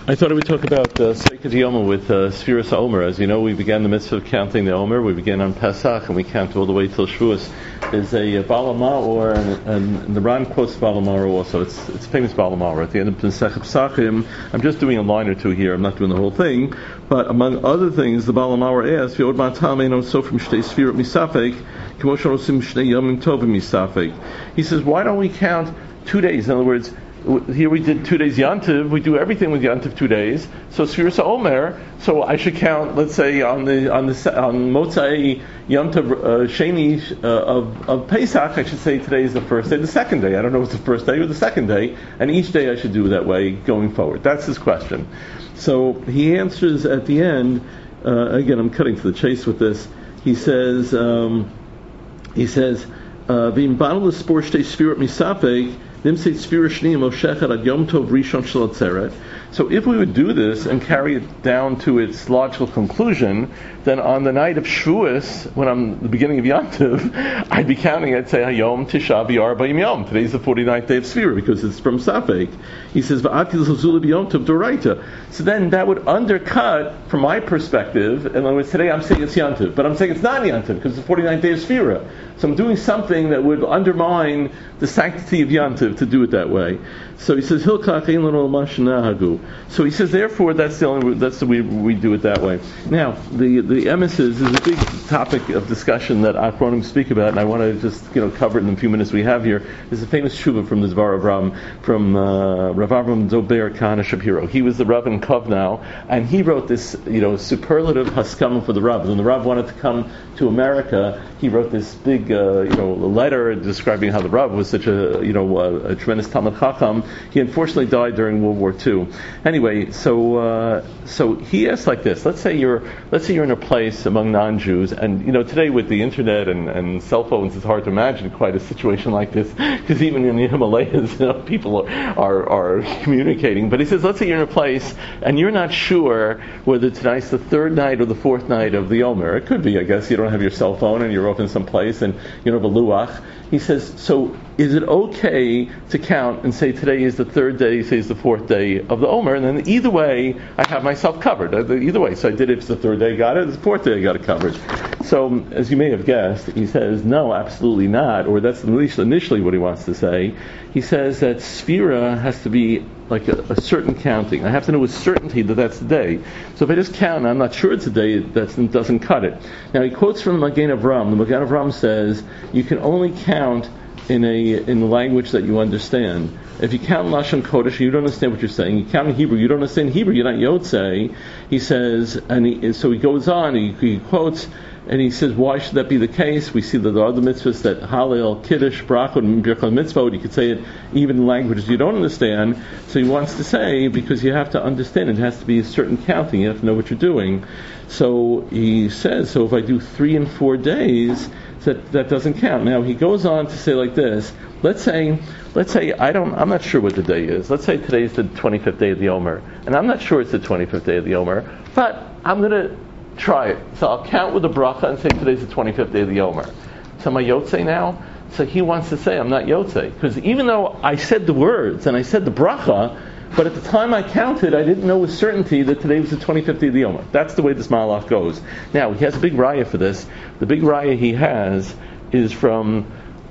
I thought I would talk about Seikat Yoma with Sfiras Omer. As you know, we began the mitzvah of counting the Omer. We began on Pesach, and we count all the way till Shavuos. There's a Baal Ma'or, and the Ran quotes Baal Ma'or also. It's famous Baal Ma'or at the end of Pesach Pesachim. I'm just doing a line or two here. I'm not doing the whole thing. But among other things, the Baal Ma'or asks, V'od ma'atam eino sofrim shtei sfirot misafek, k'mo she'osim shnei yomim tovim misafek. He says, why don't we count 2 days? In other words, here we did 2 days Yantiv. We do everything with Yantiv 2 days. So Sfiras Omer. So I should count. Let's say on Motzai Yantiv Sheni of Pesach. I should say today is the first day, the second day. I don't know if it's the first day or the second day. And each day I should do that way going forward. That's his question. So he answers at the end. Again, I'm cutting to the chase with this. He says. V'im banu l'spor shtei sfirot misafek. So if we would do this and carry it down to its logical conclusion, then on the night of Shavuos, when I'm the beginning of Yantiv, I'd be counting, I'd say, Hayom Tisha B'Yar B'Yim Yom. Today's the 49th day of Sfira, because it's from Safek. He says, so then that would undercut, from my perspective, in other words, today I'm saying it's Yantiv, but I'm saying it's not Yantiv, because it's the 49th day of Sfira. So I'm doing something that would undermine the sanctity of Yantiv to do it that way. So he says, so he says, therefore, that's the way we do it that way. Now, the emissaries is a big topic of discussion that Achronim speak about, and I want to just cover it in the few minutes we have here. There's a famous shuvah from the Dvar of Ram, from Rav Avram Zober Kahana Shapiro. He was the Rav in Kovnau, and he wrote this superlative haskama for the Rav. When the Rav wanted to come to America, he wrote this big letter describing how the Rav was such a tremendous Talmud Chacham. He unfortunately died during World War II. Anyway, so he asked like this: Let's say you're in a place among non-Jews, and today with the internet and cell phones, it's hard to imagine quite a situation like this, because even in the Himalayas, people are communicating. But he says, let's say you're in a place and you're not sure whether tonight's the third night or the fourth night of the Omer. It could be, I guess, you don't have your cell phone and you're off in some place and you don't have a luach. He says, so is it okay to count and say today is the third day, say it's the fourth day of the Omer, and then either way I have myself covered. Either way, so I did it if it's the third day I got it, it's the fourth day I got it covered. So, as you may have guessed, he says, no, absolutely not, or that's initially what he wants to say. He says that Sfira has to be like a certain counting. I have to know with certainty that that's the day. So if I just count and I'm not sure it's a day, that doesn't cut it. Now he quotes from the Magen Avram. The Magen Avram says you can only count in the language that you understand. If you count in Lashon Kodesh, you don't understand what you're saying. You count in Hebrew, you don't understand Hebrew, you're not Yotzei. He says, so he goes on, he quotes, and he says, why should that be the case? We see that there are other mitzvahs that Hallel, Kiddush, Brachot, and Birkat Mitzvot, you could say it even in languages you don't understand. So he wants to say, because you have to understand, it has to be a certain counting, you have to know what you're doing. So he says, so if I do 3 and 4 days, that doesn't count. Now he goes on to say like this, let's say I'm not sure what the day is. Let's say today is the 25th day of the Omer, and I'm not sure it's the 25th day of the Omer, but I'm going to try it. So I'll count with the bracha and say today's the 25th day of the Omer. So am I Yotzei now? So he wants to say I'm not Yotzei, because even though I said the words and I said the bracha, but at the time I counted, I didn't know with certainty that today was the 25th day of the Omer. That's the way this Malach goes. Now, he has a big raya for this. The big raya he has is from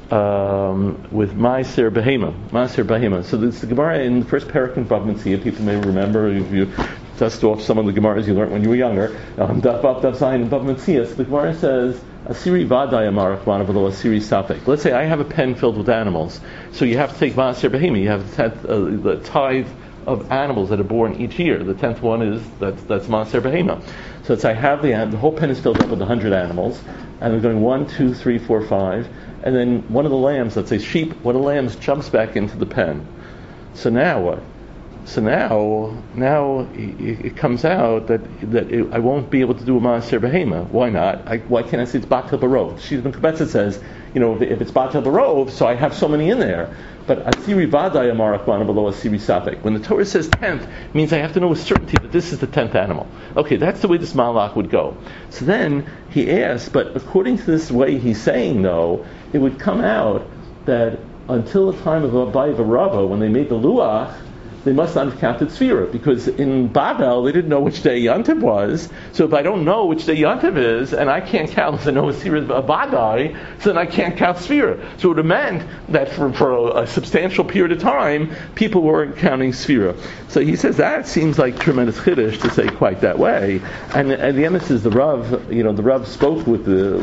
with Maaser Behema. So this is the Gemara in the first parak in Bava Metzia. People may remember, if you dust off some of the Gemaras you learned when you were younger. Daf Bab Daf Zayin in Bava Metzia. So the Gemara says, Asiri Vaday Amar Achman Avalo Asiri Safek. Let's say I have a pen filled with animals. So you have to take Maaser Behema. You have to take the tithe of animals that are born each year. The 10th one is that's Maaser Behema. So it's I have the whole pen is filled up with 100 animals, and I'm going 1, 2, 3, 4, 5, and then one of the lambs, let's say sheep, one of the lambs jumps back into the pen. So now what? So now it comes out that I won't be able to do a Maaser Behema. Why not? Why can't I say it's Batel Barov? Shizban Kabetza says, if it's Batel Barov, so I have so many in there. But Asiri Vaday Amar Achman Below Asiri Safek. When the Torah says 10th, it means I have to know with certainty that this is the 10th animal. Okay, that's the way this Malach would go. So then he asks, but according to this way he's saying, though, it would come out that until the time of Abai V'Rava, when they made the Luach, they must not have counted Sfira, because in Babel they didn't know which day Yontiv was. So if I don't know which day Yontiv is, and I can't count the Noah Sfira Badai, so then I can't count Sfira. So it would have meant that for a substantial period of time, people weren't counting Sfira. So he says that seems like tremendous chiddush to say quite that way. And the emes is the Rav. The Rav spoke with the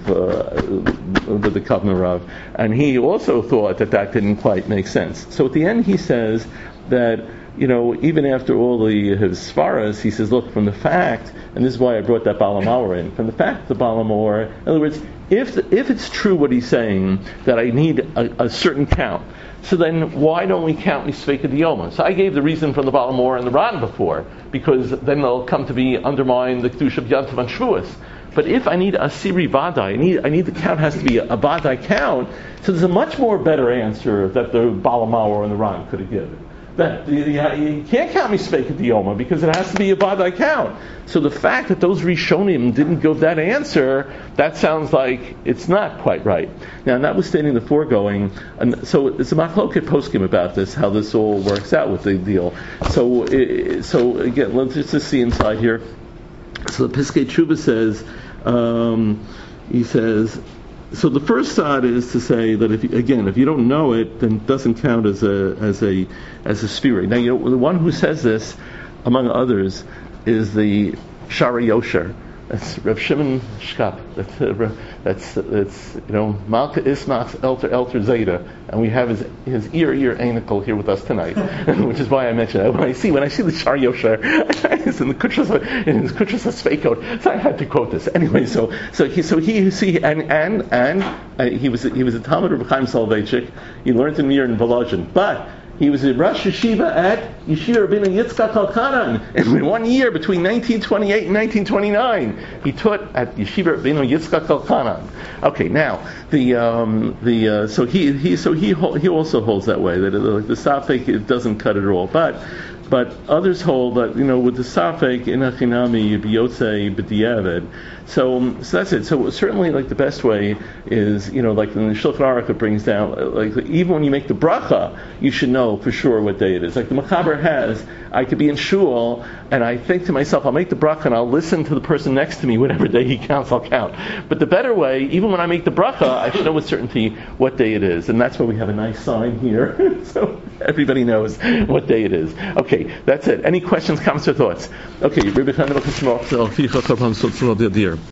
Kavna Rav, and he also thought that didn't quite make sense. So at the end he says that, even after all his svaras, he says, look, from the fact, and this is why I brought that Balamawar in, from the fact that the Balamawar, in other words, if it's true what he's saying, that I need a certain count, so then why don't we count Nisveka Diyoma? So I gave the reason from the Balamawar and the Ran before, because then they'll come to be undermine the Kedusha of Yantav and Shavuos. But if I need a Siri Vadai, I need the count has to be a Vadai count, so there's a much more better answer that the Balamawar and the Ran could have given. That you can't count Misveka Diyoma because it has to be a Vadai count. So the fact that those Rishonim didn't give that answer, that sounds like it's not quite right. Now, notwithstanding the foregoing, and so it's a machloket poskim about this, how this all works out with the deal. So again, let's just see inside here. So the Piskei Tshuva says, he says, so the first side is to say that if you don't know it, then it doesn't count as a sphera. Now, the one who says this, among others, is the Shari Yosher. That's Reb Shimon Shkap. That's Malka Ismach Elter Zeta, and we have his ear anicle here with us tonight, which is why I mentioned it. When I see the Shari Yosher, it's in his Kutrus Sveikot, so I had to quote this anyway. He was a Talmud of Chaim Soloveitchik. He learned in Mir and Volozhin, but he was a Rosh Yeshiva at Yeshiva Rabbeinu Yitzchak Elkanan, and in 1 year between 1928 and 1929, he taught at Yeshiva Rabbeinu Yitzchak Elkanan. Okay, now so he also holds that way, that the Safek, it doesn't cut it all, but others hold that with the Safek in Achinami Biyotze B'diavad. So that's it. So certainly, the best way is, like in the Shulchan Aruch, it brings down, even when you make the bracha, you should know for sure what day it is. Like the Machaber has, I could be in shul, and I think to myself, I'll make the bracha, and I'll listen to the person next to me, whatever day he counts, I'll count. But the better way, even when I make the bracha, I should know with certainty what day it is. And that's why we have a nice sign here, so everybody knows what day it is. Okay, that's it. Any questions, comments, or thoughts? Okay,